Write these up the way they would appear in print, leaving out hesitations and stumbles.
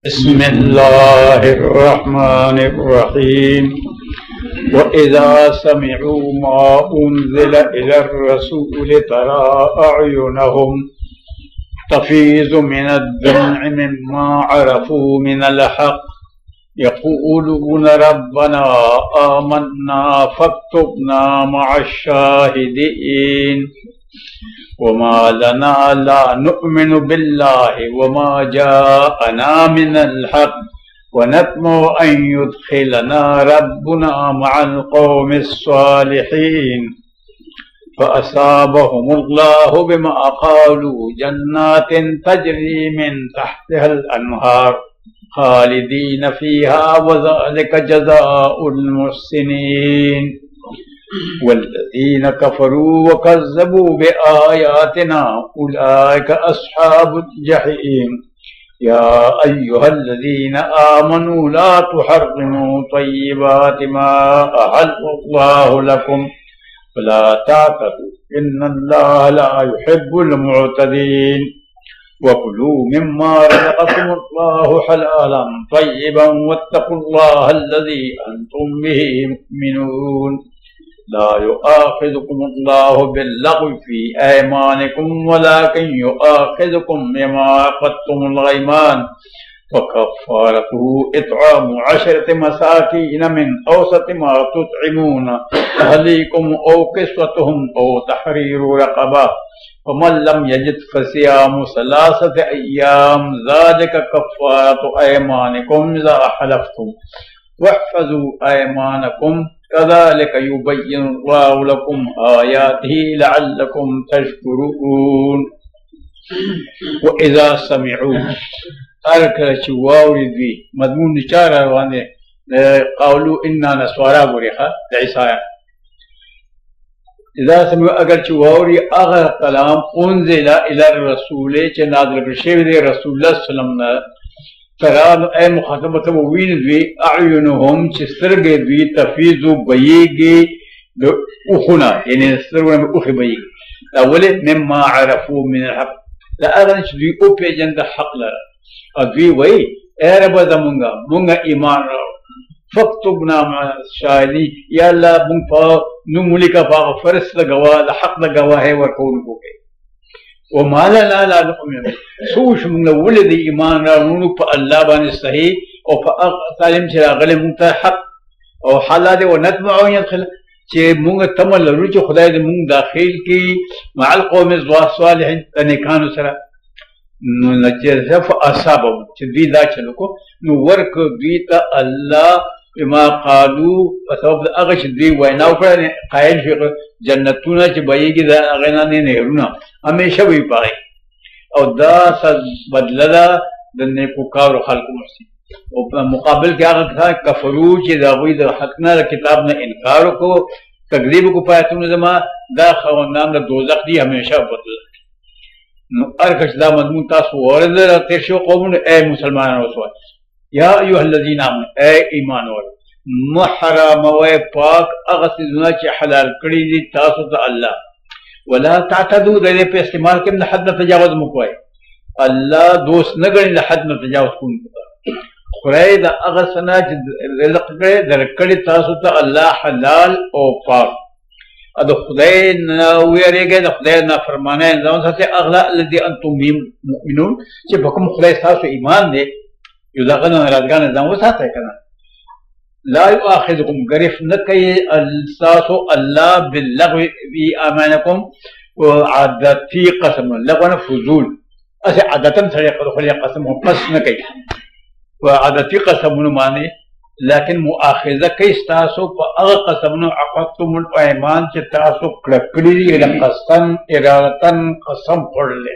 बिस्मिल्लाहिर्रहमानिर्रहीम वइज़ा समिअू मा उन्ज़िला इलर रसूल तरा अयुनहुम तफ़ीज़ु मिनद्दम्'i मिम्मा अरफ़ू मिनल हक़् यक़ूलून रब्बना आमन्ना फक्तुबना मअश्शाहिदीन वमा लना ला नु'मिनु बिल्लाहि वमा जाअना मिनल हक़् वनत्मउ अन युदखिलना रब्बुना मअल क़ौमिस सालिहीन फ़असाबहुमुल्लाहु बिमा क़ालू जन्नातिन तजरी मिन तहतिहल अन्हार खालिदीन फ़ीहा वज़ालिका जज़ाउल मुहसिनीन वल्लज़ीन कफ़रू वकज़्ज़बू बिआयातिना उलाइका अस्हाबुल जहीम या अय्युहल्लज़ीन आमनू ला तुहर्रिमू तय्यिबाति मा अहल्लल्लाहु लकुम वला तातदू इन्नल्लाहा ला युहिब्बुल मुअतदीन वकुलू मिम्मा रज़क़कुमुल्लाहु हलालन तय्यिबन वत्तक़ुल्लाहा अल्लज़ी अंतुम बिही मुमिनून ला युआखिज़ुकुमुल्लाहु बिल्लग़्वी फ़ी ऐमानिकुम वलाकिन युआखिज़ुकुम बिमा अक़दतुमुल ऐमान फ़कफ़ारतुहु इत्आमु 10 मसाकीन मिन औसति मा तुत्इमून अहलीकुम औ किस्वतुहुम औ तहरीरु रक़बा फ़मन लम यजिद फ़सियामु सलासति अय्याम ज़ालिका कफ़ारतु ऐमानिकुम इज़ा हलफ़्तुम वहफ़ज़ू ऐमानकुम कज़ालिका युबय्यिनुल्लाहु लकुम आयातिही लअल्लकुम तशकुरून वइज़ा समिअू अर्कचुवाउरी मज़मून निचार वाने क़ालू इन्ना नस्वारा गुरेखा ईसा इज़ा समिअू अगर चुवाउरी अगर कलाम उन्ज़िला इलर रसूल चे नाज़िल बशेर रसूलुल्लाह सल्लल्लाहु तरा ए मुखातब मतलब वीन द्वी अयुनहुम चिस्तरगे द्वी तफीज़ु बयेगी उखुना यानी सरगुना में उख बयेगी अवले मिम्मा अरफू मिन हक़ ला अगर द्वी ओ पेजंद हक़ लरा अद्वी वही ए रब जमुंगा मुंगा ईमान रो फक्तुबना शाहिदी या अल्लाह मुंग पा नुमुली का पा फरस लगवा हक़ लगवा है वर कौन को के वो माला ला ला नुमिन सूश मुंग वले दी ईमान रा नु प अल्लाह बाने सही और फ तालिम से अगले मुंग हक़ और हालात वो नतमउ यदखिल चे मुंग तमल रुच खुदा दे मुंग दाखिल की मअल कौम सालिहीन तने कान सरा नचे फ असाब दी दा चलो को नु वर्क बीता अल्लाह बिमा क़ालू असब अगश दी वैना पर कायल फिर जन्नतुना च बयेगी दा अगना ने नेरुना हमेशा भी पाए और दा सद बदलदा दने पुकार खल्क मसी और मुकाबल क्या था कफरू च दावी द हकना किताब ने इनकार को तकलीफ को पाया तुमने जमा दा खवनाम द दोजख दी हमेशा बदल अर्कशदा मजमून तासु और तेरशो कौम ए मुसलमानों सो या अय्युहल्लज़ीना आमनू ए ईमान वालो मुहर्रम व पाक अगसिजना च हलाल कड़ी दी तासु त अल्लाह वला तातदू दे पे इस्तेमाल के हद न तजावुज मुकोय अल्लाह दोस्त न गणी हद न तजावुज कुन खुराय द अगसना च रिज़्क़ के दर कड़ी तासु त अल्लाह हलाल और पाक अद खुदाय न वेरेगे द खुदाय ना फरमाने जौन सते अगला अलذي अंतुम मुमिनून जे हुक्म खुदाय सासु ईमान दे युदागन राजगान जम वो साथ है कना ला युआखिजुकुम गरिफ न कई अल्सासु अल्लाह बिल्लग़्वी फ़ी आमानिकुम व आदती कसम लगन फुजूल ऐसे आदतन सरे खुले कसम हो कस न कई व आदती कसम माने लेकिन मुआखिज़ा कई तासु प अग कसम न अक़दतुमुल ऐमान च तासु कड़कड़ी कसम इरादतन कसम पढ़ ले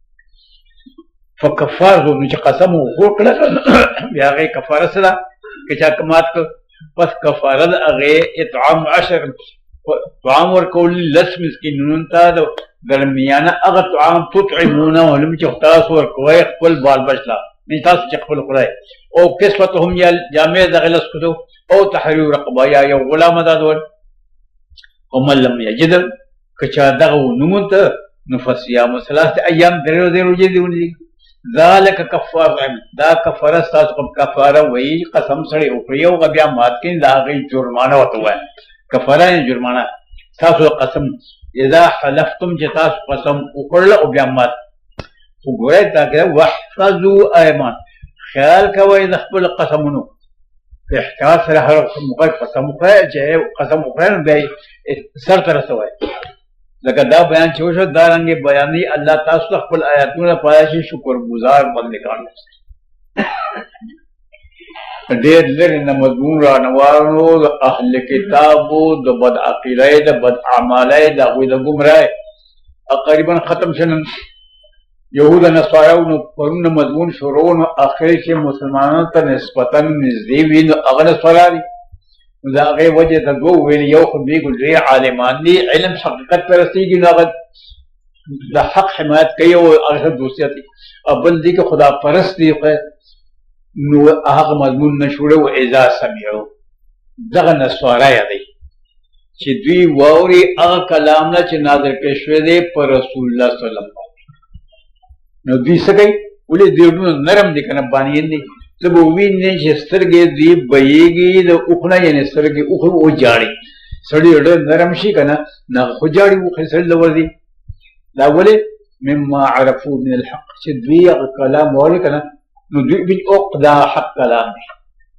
फ़कफ़ार हो नीचे कसम हो कड़ा या गए कफ़ारा सला के चाकमात को बस कफ़ारत अगे इत्आम 10 ताम और कोली 10 मिस्कीनून ता दरमियाना अगर ताम तुत्इमूना वलम चखतास और कोई खपल बाल बचला नितास चखपल खुदाई ओ किस्वतहुम या जामे दगलस कुतो ओ तहरीर रक़बा या गुलाम दादवर वमन लम यजिद कचा दगो नुमुत नफसिया मसलास अय्याम दरो दरो जे ذالک کفاره دا کفاره ستاسو کوم کفاره وایي قسم سړی وکړي او بیا مات کړي دا هغې جرمانه ورته ووایه کفاره یې جرمانه تاسو قسم اذا حلفتم چې تاسو قسم وکړله او بیا مات خو ګورئ دا کې واحفظوا ایمان خیال کوئ د خپل قسمونو په احتیاط سره هر قسم وکړئ چې قسم وکړئ نو بیا یې سر ته رسوئ لکه دا بیان چې وشو دا رنګې بیانوي الله تاسو ته خپل آیاتونه پایه شي شکر گزار بندګان ډېر لرې نه مضمون رانوالو د اهل کتابو د بد عقیدۍ د بد اعمالۍ د هغوی د ګمراهۍ تقریبا ختم شو نن یهود نصاراو نو پرون مضمون شروع نو اخر کې مسلمانانو ته نسبتا نږدې وي نو هغه نصارا دي نو د هغې وجې ته دوه ویل یو خو دوی ډېر عالمان دي علم حقیقت ته رسېږي نو هغه د حق حمایت کوي او هغه دوستیت دي او بل دي که خدا پرست دي نو هغه مضمون نشوړه و اذا سمعو دغه نصارا یادوي چې دوی واوري هغه کلام نه چې نازل کړی شوی دی په رسول الله صلی الله علیه وسلم نو دوی څه کوي ولې دوی نرم دي که نه بانین دي ته به ووینې چې سترګې دوی بهیږي د اوښ نه یعنې سترګې اوښ وجاړي سړي ډېر نرم شي که نه نه خو جاړي اوښې سړي له ورځي دا ولې مما عرفو من الحق چې دوی هغه کلام واوري که نه نو دوی بن اوق دا حق کلام دی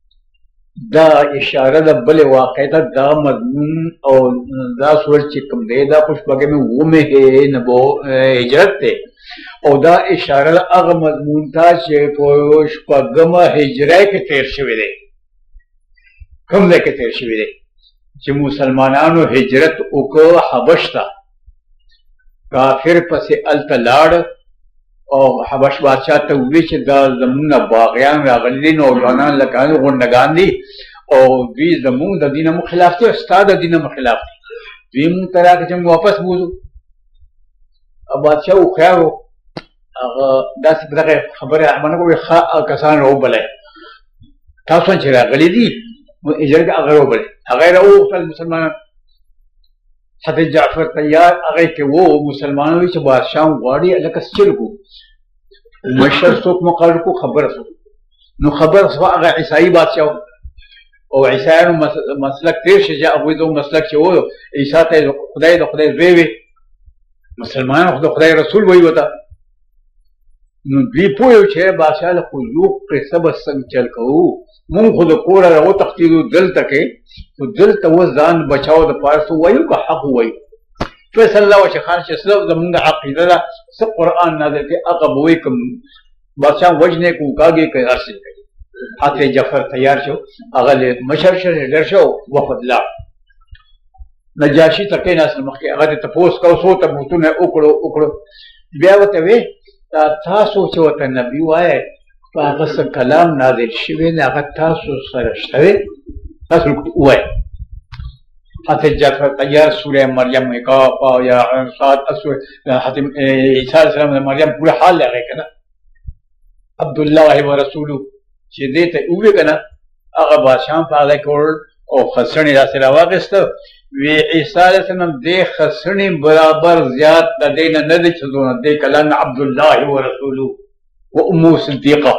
دا اشاره ده بلې واقع ته دا مضمون او دا سورت چې کوم دی دا خو شپږمې اوومې هجرت دی او دا اشاره ده هغه مضمون ته چې په شپږمه هجرۍ کې تېر شوی دی کوم ځای کې تېر شوی دی چې مسلمانانو هجرت وکړ حبش ته کافر پسې هلته لاړ او حبش بادشاه ته وویل چې دا زمونږ نه باغیان راغلي دي نوجوانان لکان غونډګان دي او دوی زمونږ د دین مو خلاف دي ستا د دین مو خلاف دي دوی مونږ ته راکړه چې موږ واپس بوځو بادشاه هوښیار و هغه داسې په دغه خبره عمل نه کوي ښه کسان راوبلئ تاسو چې راغلي دي اجر کې هغه راوبلئ هغه یې راوغوښتل مسلمانان حضرت جعفر طیار هغه کې و مسلمانان وایي چې بادشاه غواړي لکه چل کو مشر څوک مقرر کو خبره شو نو خبره شوه هغه عیسایي بادشاه او عیسایانو مسلک تېر شي چې هغوی زموږ مسلک چې و عیسی ته خدای د خدای زوی وي مسلمانان خو د خدای رسول وایي ورته نو دوی پوه یو چې بادشاه له خو یو قصه به څنګه چل کوو مونږ خو د کوره راوتښتېدو دلته کې خو دلته اوس ځان بچاو دپاره څه ووایو که حق ووایو فیصله دا وه چې خان چې څه زمونږ عقیده ده څه قرآن نازل کړي هغه به وایي که بادشاه وژنې که وکاږي که هر څه کوي حضرت جعفر تیار شو هغه مشر شو لیډر شو وفد لاړ نجاشي ته کېناست مخکې هغه ته تپوس کو څو تپوسونه وکړو بیا ورته وې تاسو چې ورته نبي وایئ په هغه څه کلام نازل شوی دی هغه تاسو سره شته دی تاسو ووایئ حضرت جعفر تیار سوره مریم کاف یا صاد حضرت عیسی علیه السلام د مریم پوره حال دی هغې که نه عبدالله ورسولو چې دې ته ووایي که نه هغه بادشاه په هغه کې وړل او خسڼې داسې راواخېسته وی عیسی علیه السلام دې خسڼې برابر زیات د دې نه نه دی چې دونه دې کلام عبدالله ورسولو و امه صدیقه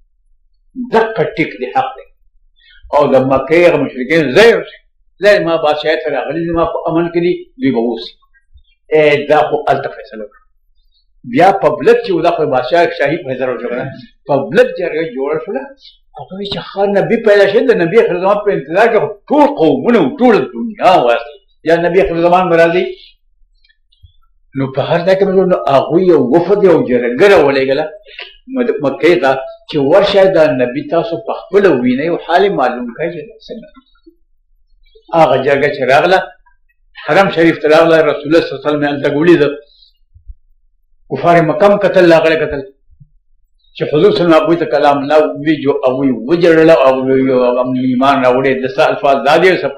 دقه ټیک دی حق دی او د مکې هغه مشرکین زه ما بادشاهیت ته راغلي دي ما په امن کې دي دوی به اوسي دا خو هلته فیصله وکړه بیا پبلک چې و دا خو بادشاه شاهي فیصله وشوه که نه پبلک جرګه جوړه شوله هغه وایي چې ښه نبي پیدا شوی د نبي آخر زمان په انتظار کې ټول قومونه و ټوله دنیا واسي یا نبي آخر زمان به راځي نو په هر ځای کې مې نو هغوی یو وفد یو جرګه راولېږله مکې ته چې ورشه دا نبي تاسو په خپله ووینئ او حال یې معلوم کړئ چې څنګه هغه جرګه چې راغله حرم شریف ته راغله رسول الله صلی الله علیه وسلم یې هلته ولیده کفار مکه هم کتل هغه کتل چې حضور صلی الله علیه وسلم هغوی ته کلام الله ووایي جو هغوی وجړله او ایمان راوړی د څه الفاظ دا دي څه په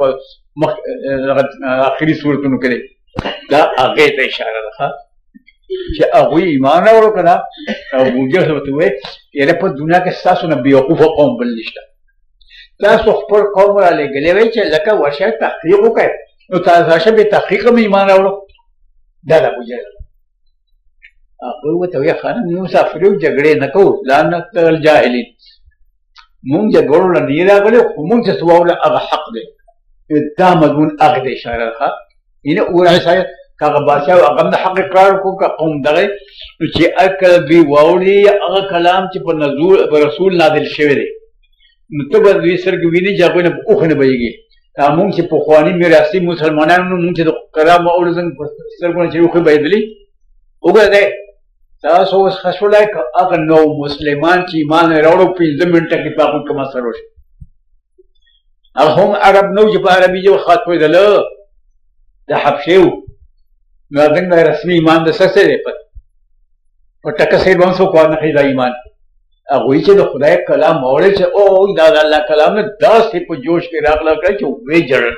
آخري صورتونو کې دی دا هغې ته اشاره ده چې هغوی ایمان راوړو که نه ابوجهل ورته ووایي یاره په دنیا کې ستاسو نه بېوقوفه قوم بل نشته تاسو خپل قوم رالېږلی وی چې لکه ورشه تحقیق وکړئ نو تاسو راشه بې تحقیقه مې ایمان راوړو دا د ابوجهل هغه ورته وایي خانم موږ مسافر یو جګړې نه کوو لا نقتل الجاهلین موږ جګړو له نه راغلي خو موږ چې څه واورو هغه حق دی دا مضمون هغه ته اشاره ده یعنې ووایي صاحب که هغه بادشاه هغه هم د حق اقرار وکړو که قوم دغه نو چې کله دوی واوري هغه کلام چې په رسول نازل شوی دی نو ته به دوی سترګې ویني چې هغوی نه اوښ نه بهیږي دا مونږ چې پخواني میراثي مسلمانانو مونږ چې د کلام واورو زموږ په سترګو نه چې اوښې بهېدلي وګورئ تاسو اوس ښه شولی که هغه نو مسلمان چې ایمان یې راوړو 5 منټه کې په هغوی کوم اثر وشي هغه هم عرب نه و چې په عربي ژبه خط پوهېدله د حبشې و نو هغه د رسمي ایمان د څه دی په ټکه سیډ به هم څوک وانخلي دا ایمان هغوی چې د خدای کلام واورېد چې او دا د الله کلام نه داسې په جوش کې راغله کړه چې ویې ژړل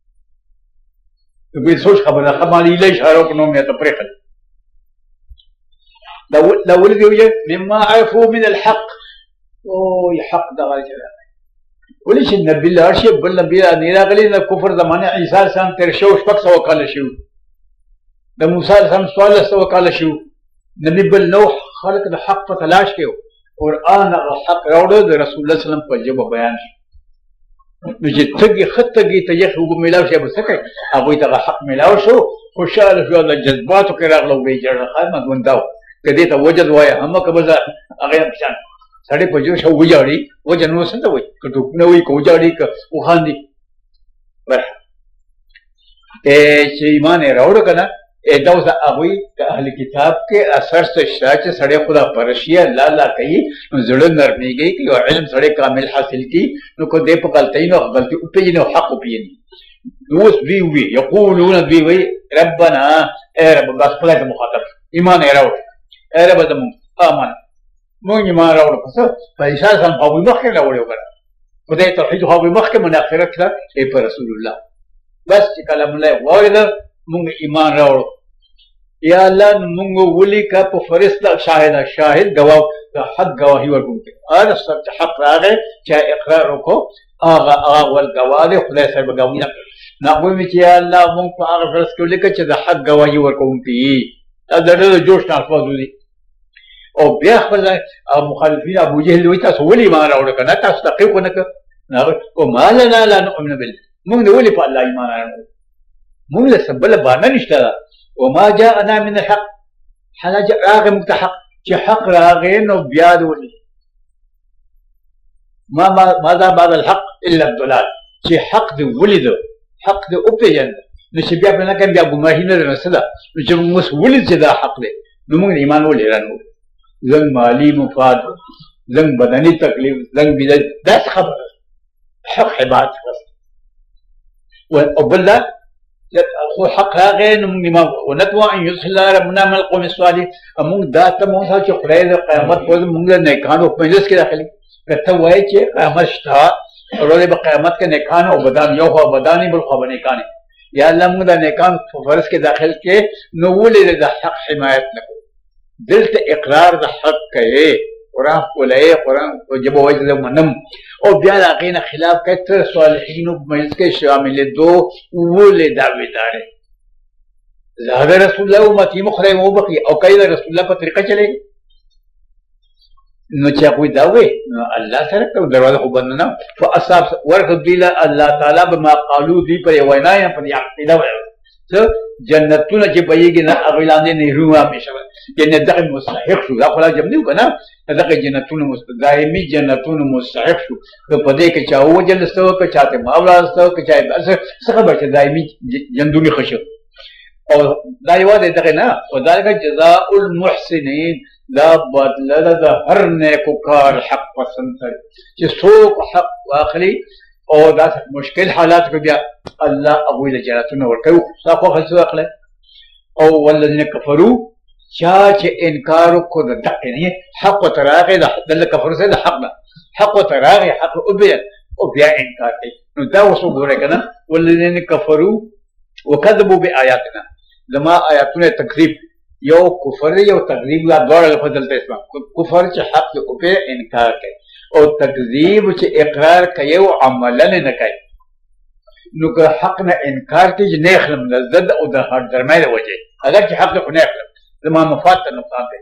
دوی سوچ خبره ښه ما ایله اشاره وکړه نو مې ته پرېښله دا ولې دې ویل مما عرفوا من الحق اوی حق دغه چې راغلی ولې چې نبي لاړ شي بل نبي نه راغلی د کفر زمانه عیسی علیه السلام تېر شوی 600 کاله شوي د موسی علیه السلام 1400 کاله شوي نبي بل نو خلق د حق په تلاش کې قرآن هغه حق راوړه د رسول الله صلی الله علیه وسلم په ژبه بیان شي نو چې تږي ښه تږي ته یخ اوبه میلاو شي به څه کوي هغوی ته هغه حق میلاو شو خوشحاله شو د جذباتو کې راغله ویې ژړل ښه مضمون دا و که دې ته وجد وایه همه که به زه هغې نه پشان سړی په جوش وژاړي وجه نو څه ته وایي که ټوپونه وایي که وژاړي که وخاندي چې ایمان یې راوړه که نه دا اوس د هغوی د اهل کتاب کې اثر څه شته چې سړی خو دا پرشي الله الله کوي نو زړه نرمېږي که یو علم سړی کامل حاصل کړي نو که دی په غلطۍ نو غلطي وپېژني او حق وپېژني نو اوس دوی وي یقولونه دوی وایي ربنا ای رب بس خدای ته مخاطب ایمان یې راوړه ای رب زمونږ آمن مونږ ایمان راوړو په څه په عیسی علیه السلام خو هغوی مخکې راوړی وګوره خدای توحید خو هغوی مخکې مناخرت کړه ای په رسول الله بس چې کلام الله یې واورېده مونږ ایمان راوړو یا الله مونږ ولیکه په فرشته شاهد ګواه د حق ګواهي ورکوونکی هر څه چې حق راغی چا اقرار وکړو هغه ول ګواه دی خدای سره به ګواهي نه کوي نو هغوی مې چې یا الله مونږ په هغه فرض کې ولیکه چې د حق ګواهي ورکوونکی دا د ډېر جوش نه الفاظو دي او بیا خپل مخالفین ابو جهل وایي تاسو ولې ایمان راوړه که نه تاسو تحقیق ونه کړه او ما لنا لا نؤمن بالله مونږ نه ولې په الله ایمان راوړو مونږ له څه بله بهانه نشته ده وما جاءنا من الحق راغی موږ ته حق چې حق راغی نو بیا د ولې ماذا بعد الحق الا الضلال چې حق دې ولیده حق دې وپېژنده نو چې بیا پرې نه کوم بیا ګمراهي نه ده نو څه ده نو چې موږ اوس ولید چې دا حق دی نو موږ ایمان ولې رانغلو زنګ مالي مفاد زنګ بدني تکلیف زنګ بدن داسې خبره حق عبادت او بل خو حق راغی نو موږ ایمان ونتوى ان يدخل ربنا من القوم الصالحين موږ دا ته موږ چې خدای د قیامت په ورځ موږ د نیکانو په مجلس کې داخلي که ته وایې چې قیامت شته ورځې به قیامت کې نیکان او بدان یو خوا بدانې بل خوا به نیکانې یا الله موږ د نیکانو په فرض کې داخل کې نو ولې د حق حمایت نه کوو دلته اقرار د حق کوي قرآن ولایې قرآن په ژبه وایي زه منم او بیا د هغې نه خلاف کوي ته صالحینو په منځ کې شاملېدو ولې دعوېدارې زه د رسول الله امتي مو خدای مو وبخي او کوي د رسول الله په طریقه چلېږي نو چې هغوی دا وایي نو الله سره کوي دروازه خو بنده نه فاصاب ورکړ دوی له الله تعالی به ما قالو دوی پر یې وینا یې پر یې عقیده ویل څه جنتونه چې بهیږي نه هغوی لاندې نهرونه همیشه یعنې دغه مستحق شو دا خو لا جمع نه وو که نه دغه جنتونه دایمي جنتونه مستحق شو که په دې کې چا ووجلسته وه که چا ته ماولاسته وه که چا څه خبر چې دایمي جندونې ښه شو او دا یوازې دغه نه وذلک جزاء المحسنین دا بدله ده د هر نیکو کار حق پسند کړي چې څوک حق واخلي او داسې مشکل حالات کې بیا الله هغوی له جنتونه ورکوي ستا خوښه څه واخلی او والذین کفرو چا چې انکار وکړو د دقې نه حق ورته راغی دلته کفر سره د حق نه حق ورته راغی حق وبین او بیا انکار کوي نو دا اوس وګورئ که نه والذین کفرو وکذبوا بآیاتنا زما آیاتونه تکذیب یو کفر یو تکذیب دا دواړه لفظ دلته اسمه کفر چې حق د وپې انکار کوي او تکذیب چې اقرار کوي او عملا نه کوي نو که حق نه انکار کوي چې نه اخلم د ضد او د درمیانه وجه اگر چې حق خو نه اخلم زما مفاد ته نقصان دی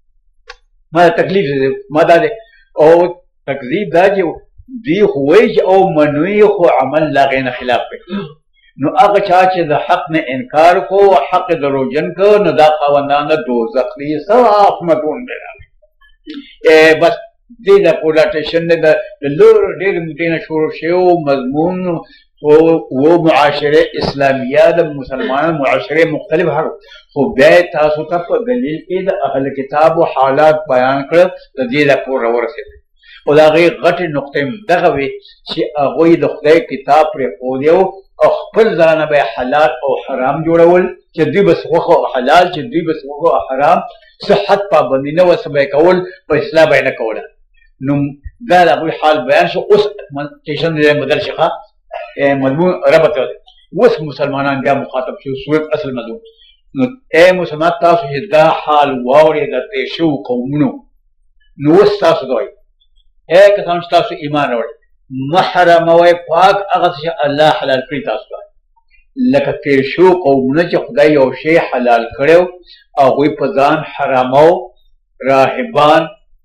ما تکلیف دی ما دا دی او تکذیب دا چې دوی خو وایي چې او منوي خو عمل لا غې نه خلاف دی نو هغه چا چې د حق نه انکار کو حق دروجن کو نو دا خاوندان د دوزخ دي صاف مدون دی بس دې د پولیټیشن د لور ډېر مدینه شروع شو مضمون و معاشره اسلامیه د مسلمانانو معاشره مختلف هر خو بیا تاسو ته په دلیل کې د اهل کتاب او حالات بیان کړ د دې لپاره ورسېد او دا غي غټه نقطه دغه وی چې هغه د خدای کتاب پر خو او خپل ځانه به حلال او حرام جوړول چې دوی بس وخو حلال چې دوی بس وخو حرام صحت پابندي نه وسبه کول په اسلام باندې کوله نو دا د حال بیان شو اوس ټیشن دې بدل شخه مضمون ربط اوس مسلمانان بیا مخاطب شو صورت اصل مضمون نو اے مسلمان تاسو چې دا حال واوري د شو قومونو نو اوس تاسو دوی اے کسان چې تاسو ایمان وروړي محرم او پاک هغه چې الله حلال کړی تاسو لکه تیر شو قومونه چې خدای یو شی حلال کړو او غوی په ځان حرامو راهبان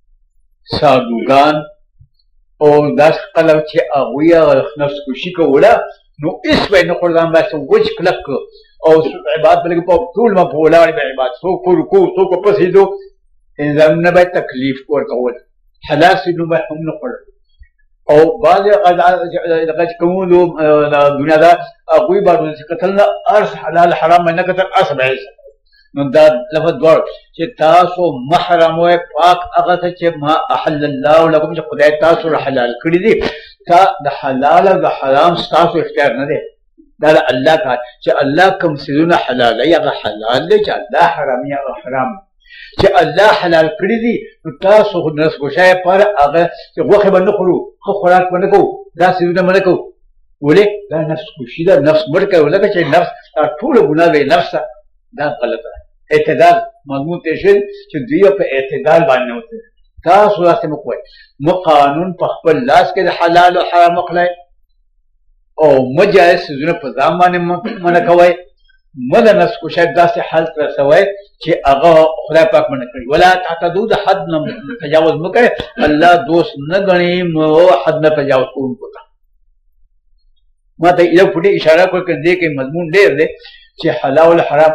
سادوګان او داس قلب چې هغوی نفس کشي کوله نو اس به نه قرآن بس وجه کلک او عبادت بلکې په ټول ما په ولاړ به عبادت سو کو رکوع سو کو پسیدو انځم نه به تکلیف ورکول حلال سينو به هم نه کړ او بعض لقد کومو دنیا دا هغوی باندې چې قتل ارس حلال حرام نه کتل اسب عیسى نو دا لفظ دوړ چې تاسو محرم او پاک هغه چې ما احل الله لكم چې خدای تاسو حلال کړی دي تا د حلال او د حرام تاسو اختیار نه دی دا الله کا چې الله کوم سيزونه حلال یا حلال دي چې الله حرام یا حرام چې الله حلال کړی دي نو تاسو نس کوشای پر هغه چې غوخه باندې خورو خو خوراک باندې کو دا سيزونه باندې کو ولې دا نفس کوشي دا نفس مرکه ولکه چې نفس ټول ګناه دی نفس دا غلطه اعتدال مضمون ته شي چې دوی په اعتدال باندې وته تاسو تاسو مکوئ مو قانون په خپل لاس کې د حلال او حرام مخلای او مجاز سيزونه په ځان باندې منع کوي مله نفس کو شاید داسې حالت رسوي چې هغه خدای پاک منع کړی ولا تعتدوا د حد نه تجاوز مکه الله دوست نه غني مو حد نه تجاوز کوونکو ته ما ته یو پټي اشاره کوي چې مضمون ډېر دی چې حلال او حرام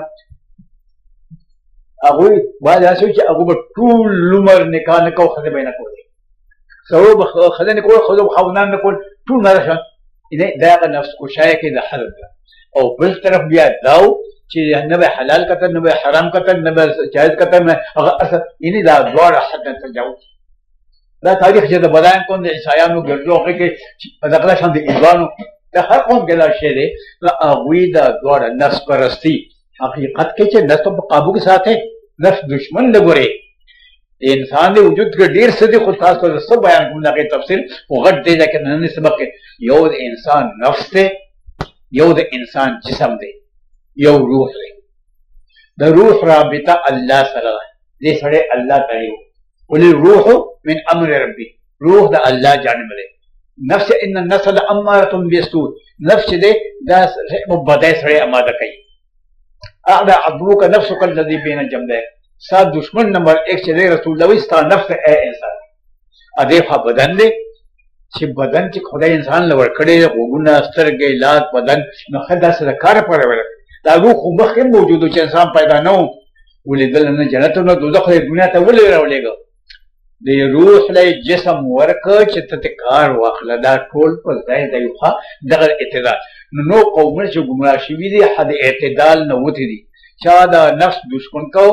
هغوی باید هڅه وکړي چې هغوی به ټول عمر نکاح نه کوي ښځې به یې نه کولې سړو به ښځې نه کول ښځو به خاوندان نه کول ټول نه راشن دا هغه نفس کشایه کې د حل ده او بل طرف بیا دا و چې نه به حلال کتل نه به حرام کتل نه به جایز کتل نه هغه اصل یعنې دا دواړه حد نه تجاوز دا تاریخ چې د بدایان کوم د عیسایانو ګرځو هغې کې په دغه شان د ایرانو د هر قوم کې دا شی دی نو هغوی دا دواړه نفس پرستي حقیقت کې چې نفس په قابو کې ساتي نفس دشمن نه ګوري انسان د وجود کې ډېر څه دي خو تاسو ته څه بیان کوم هغې تفصیل خو غټ دی ځکه ننني سبق کې یو د انسان نفس دی یو د انسان جسم دی یو روح دی د روح رابطه الله سره ده دې سړی الله ته یو ولې روح من امر ربي روح د الله جانب دی نفس ان النفس لاماره بالسوء نفس دی دا بدای سړی اماده کوي اعلى عدوك نفسك الذي بين جنبيك سات دشمن نمبر 1 چې رسول الله ستا نفس اے انسان ادیفه بدن دی چې بدن چې خدای انسان لور کړی غوګونه سترګې لاس بدن نو خدا سره کار پره ولا دا روح مخکې موجود چې انسان پیدا نه ولیدل نه جنت نه دوزخ دنیا ته ولې راولېګو د روح له جسم ورکه چې ته کار واخله دا ټول په ځای دی خو دغه اعتدال نو قومونه چې ګمراه شوي دي حد اعتدال نه وتی دي چا دا نفس دشمن کو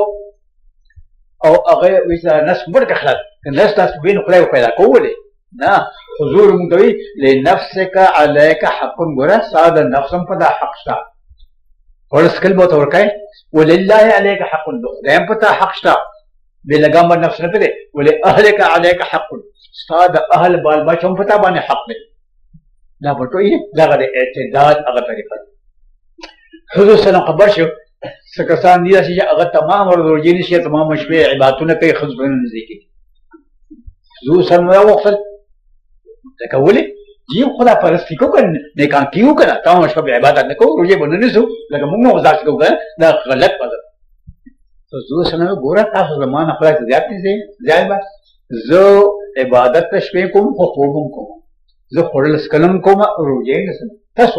او هغه ویسا نفس مرګ خلاص نفس تاسو بین خدای پیدا کولې نه حضور مونږ لنفسك عليك حق ګره ساده نفسم په دا حق شته ورسکل به ورکای ولله عليك حق خدای په تا حق شته بلګام نفس نه پدې ولې اهلك عليك حق ساده اهل بال بچم په تا باندې حق دی دا بټوي دغه د اعتدال هغه طریقه حضور صلی الله خبر شو سکسان دي چې هغه تمام ورځې نشي تمام شپه عبادتونه کوي خزبن نزدیکی حضور صلی الله وقت لکه ولې جیو خدا پرستی کو کنه نیکان کیو کنه تمام شپه عبادت نه کو روزه باندې نسو لکه موږ نو ځاځ کو دا غلط پد حضور صلی الله علیه وسلم ګوره تاسو زمانه خدای ته زیات دي ځای به زه عبادت ته شپې کوم خو خوب هم کوم زه خوړل سکلم کوم روزې نه سم تاسو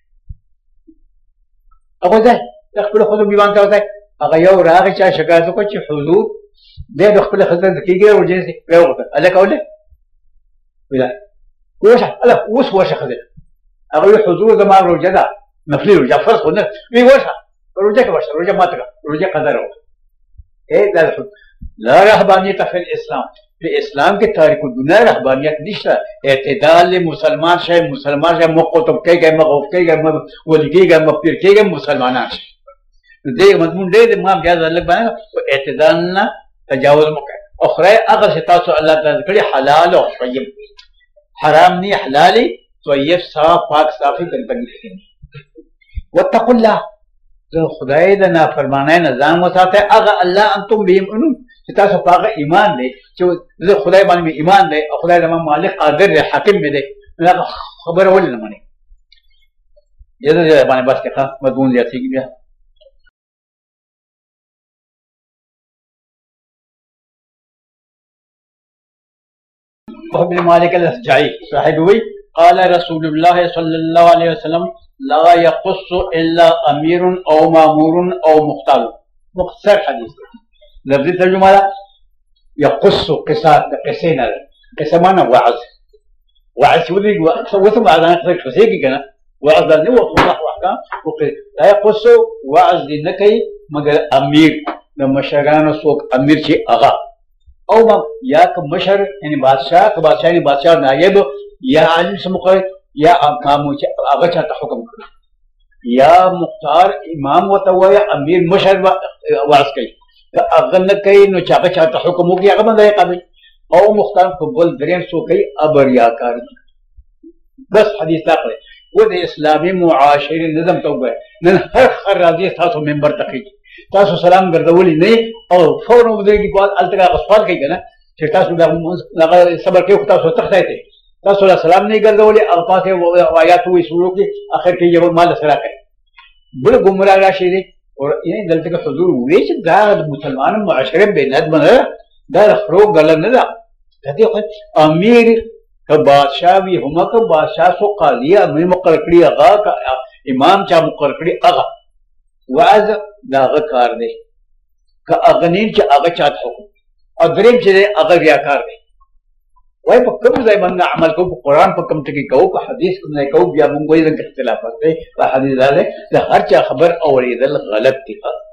هغه ځای د خپل خود بیان ته ځای هغه یو راغی چې شکایت وکړ چې حضور د خپل خدای د کېږي روزې سي ویوغه الله کوله ولا وشه الله وس وشه خدای هغه حضور زما روزه ده نفلي روزه فرض خو نه وی وشه روزه کې وشه روزه ماته روزه قدر لا رهبانیت فی الاسلام في اسلام کې تاریخ الدنیا رهبانیت نشته اعتدال مسلمان شه مقطب کېږي مغوف کېږي ولي کېږي مپیر کېږي مسلمانان دې مضمون دې ما بیا ځل باندې اعتدال نه تجاوز مکه اخره هغه چې تاسو الله تعالی کړی حلال او طیب حرام نه حلال طیب صاف پاک صافي ګنګي واتقوا الله خدای د نافرمانۍ نه ځان وساته هغه الله انتم به مؤمنون چې تاسو په هغه ایمان دی چې زه خدای باندې ایمان دی او خدای زما مالک قادر دی حاکم دی هغه خبره ولې نه مني دې باندې بس کې مضمون زیاتېږي بیا ابن مالك الأشجعي صاحب وي قال رسول الله صلى الله عليه وسلم لا يقص إلا أمير أو مأمور أو مختار مختصر حديث لفظ ترجمة يقص قصات قسينا قسمانا وعظ ودي وثم بعد أن أخذ فسيقي كنا وعظ لأنه الله وحكام لا يقص وعظ لنكي مگر أمير لما شران سوق أمير شيء أغا او یا مشر یعنی بادشاہ یعنی بادشاہ نائب یا عالم سے مقرر یا هغه چاته حکم کړي یا مختار امام وته یا امیر مشر واس کوي هغه نه کوي نو هغه چاته حکم وکړي هغه باندې قابل او مختار په بل دریم سو کوي ابریا کار بس حدیث تاخله و د اسلامي معاشري نظم توبه نن هر راځي تاسو منبر تخي تاسو سلام ګرځولې نه او فورا ودرېږي په التګا غسفال کوي کنه چې تاسو دا صبر کوي تاسو تخته ته تاسو سلام نه ګرځولې او تاسو آیات وې سورو کې اخر کې یو مال سره کوي بل ګمراه راشي دي او یې دلته حضور وې چې دا مسلمانانو معاشره به ندمه دا خرو غل نه ده دغه امیر که بادشاہ وی هم که بادشاہ سو قاضی امیر مقرر کړی هغه امام چا مقرر کړی هغه وعظ داغه کار دی که اغنین چې هغه چاته حکم او دریم چې هغه ریاکار دی وای په کوم ځای باندې عمل کو په قران په کوم ټکی کو په حدیث کوم ځای کو بیا موږ یې د اختلافات دی په حدیث لاله د هر چا خبر اوریدل غلط دی